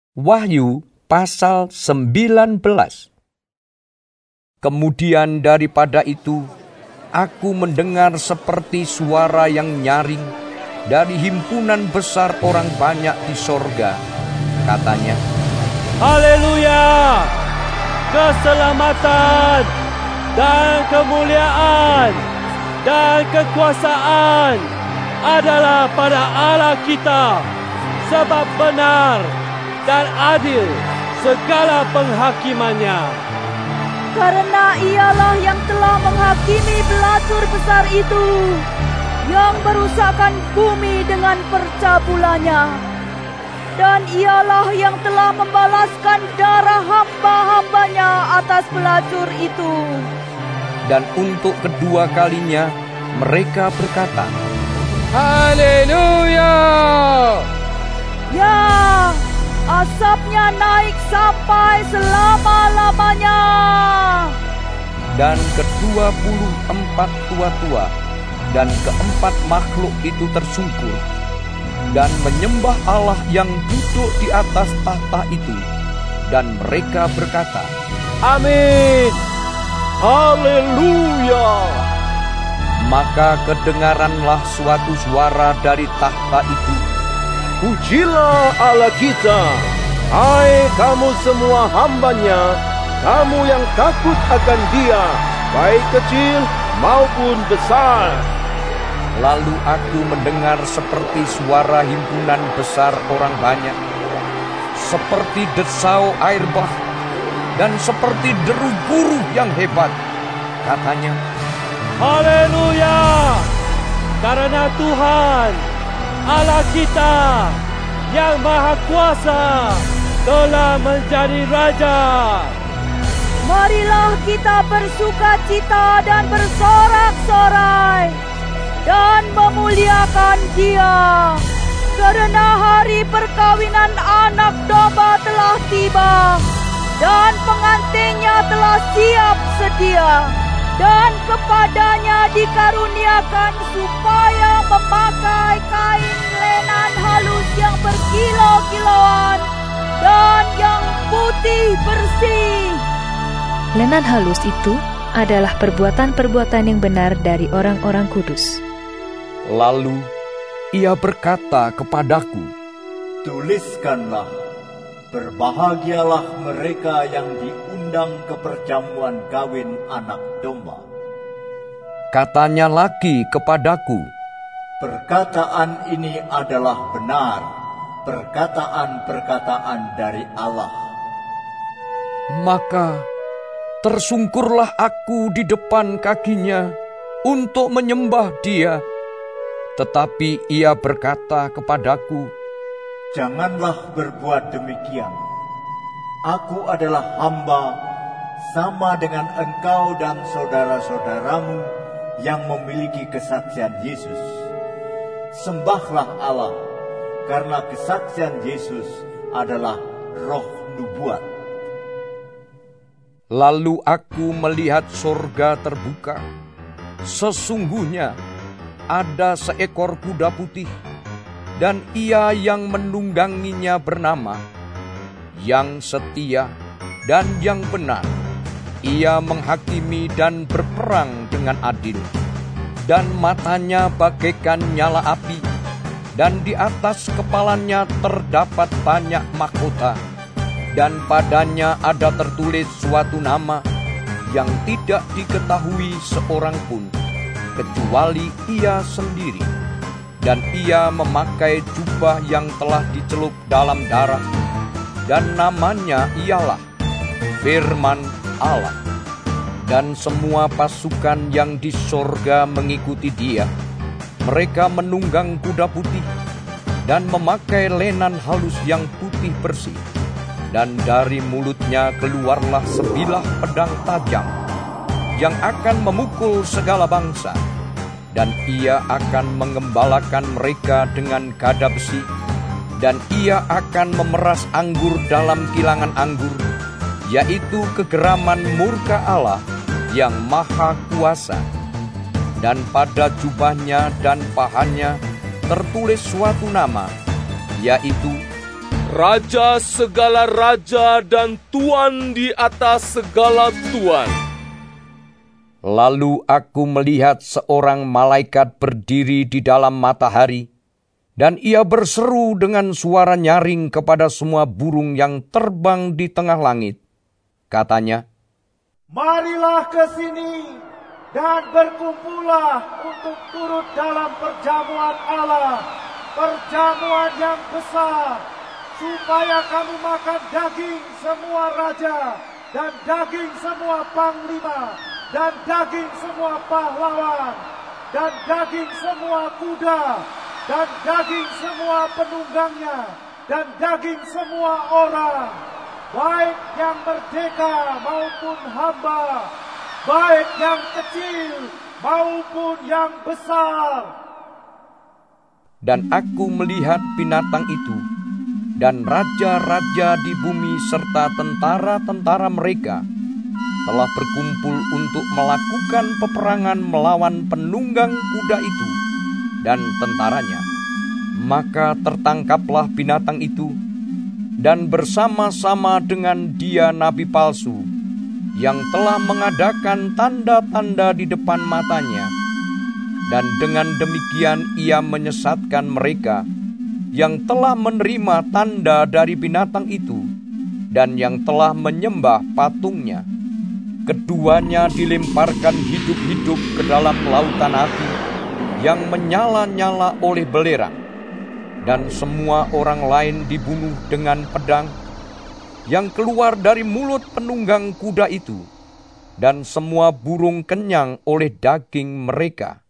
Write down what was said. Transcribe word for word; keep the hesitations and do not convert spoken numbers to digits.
Wahyu pasal sembilan belas. Kemudian daripada itu, aku mendengar seperti suara yang nyaring dari himpunan besar orang banyak di sorga. Katanya, Haleluya! Keselamatan dan kemuliaan dan kekuasaan adalah pada Allah kita, sebab benar dan adil segala penghakimannya. Karena ialah yang telah menghakimi pelacur besar itu, yang merusakkan bumi dengan percabulannya. Dan ialah yang telah membalaskan darah hamba-hambanya atas pelacur itu. Dan untuk kedua kalinya mereka berkata, Haleluya! Ya, asapnya naik sampai selama-lamanya. Dan kedua puluh empat tua-tua dan keempat makhluk itu tersungkur dan menyembah Allah yang duduk di atas tahta itu. Dan mereka berkata, Amin! Haleluya! Maka kedengaranlah suatu suara dari tahta itu, Pujilah Allah kita, hai kamu semua hambanya, kamu yang takut akan Dia, baik kecil maupun besar. Lalu aku mendengar seperti suara himpunan besar orang banyak, seperti desau air bah, dan seperti deru guru yang hebat. Katanya, Haleluya! Karena Tuhan, Allah kita, yang Maha Kuasa, telah menjadi Raja. Marilah kita bersukacita dan bersorak-sorai dan memuliakan Dia, karena hari perkawinan anak domba telah tiba, dan pengantinnya telah siap sedia, dan kepadanya dikaruniakan supaya memakai kain lenan halus yang berkilau-kilauan dan yang putih bersih. Lenan halus itu adalah perbuatan-perbuatan yang benar dari orang-orang kudus. Lalu ia berkata kepadaku, Tuliskanlah, berbahagialah mereka yang diundang ke perjamuan kawin anak domba. Katanya lagi kepadaku, Perkataan ini adalah benar, perkataan-perkataan dari Allah. maka tersungkurlah aku di depan kakinya untuk menyembah Dia. Tetapi ia berkata kepadaku, Janganlah berbuat demikian. Aku adalah hamba sama dengan engkau dan saudara-saudaramu yang memiliki kesaksian Yesus. Sembahlah Allah, karena kesaksian Yesus adalah roh nubuat. Lalu aku melihat sorga terbuka. Sesungguhnya ada seekor kuda putih, dan ia yang menungganginya bernama Yang Setia dan Yang Benar. Ia menghakimi dan berperang dengan adil, dan matanya bagaikan nyala api, dan di atas kepalanya terdapat banyak mahkota, dan padanya ada tertulis suatu nama yang tidak diketahui seorang pun, kecuali ia sendiri. Dan ia memakai jubah yang telah dicelup dalam darah, dan namanya ialah Firman Allah. Dan semua pasukan yang di sorga mengikuti Dia. Mereka menunggang kuda putih dan memakai lenan halus yang putih bersih. Dan dari mulutnya keluarlah sebilah pedang tajam yang akan memukul segala bangsa. Dan ia akan mengembalakan mereka dengan gada besi, dan ia akan memeras anggur dalam kilangan anggur, yaitu kegeraman murka Allah yang maha kuasa. Dan pada jubahnya dan pahanya tertulis suatu nama, yaitu Raja segala raja dan Tuan di atas segala tuan. Lalu aku melihat seorang malaikat berdiri di dalam matahari, dan ia berseru dengan suara nyaring kepada semua burung yang terbang di tengah langit. Katanya, "Marilah ke sini dan berkumpullah untuk turut dalam perjamuan Allah, perjamuan yang besar, supaya kamu makan daging semua raja, dan daging semua panglima, dan daging semua pahlawan, dan daging semua kuda, dan daging semua penunggangnya, dan daging semua orang, baik yang merdeka maupun hamba, baik yang kecil maupun yang besar." Dan aku melihat binatang itu, dan raja-raja di bumi serta tentara-tentara mereka telah berkumpul untuk melakukan peperangan melawan penunggang kuda itu dan tentaranya. Maka tertangkaplah binatang itu, dan bersama-sama dengan dia nabi palsu, yang telah mengadakan tanda-tanda di depan matanya. Dan dengan demikian ia menyesatkan mereka yang telah menerima tanda dari binatang itu dan yang telah menyembah patungnya. Keduanya dilemparkan hidup-hidup ke dalam lautan api yang menyala-nyala oleh belerang, dan semua orang lain dibunuh dengan pedang yang keluar dari mulut penunggang kuda itu, dan semua burung kenyang oleh daging mereka.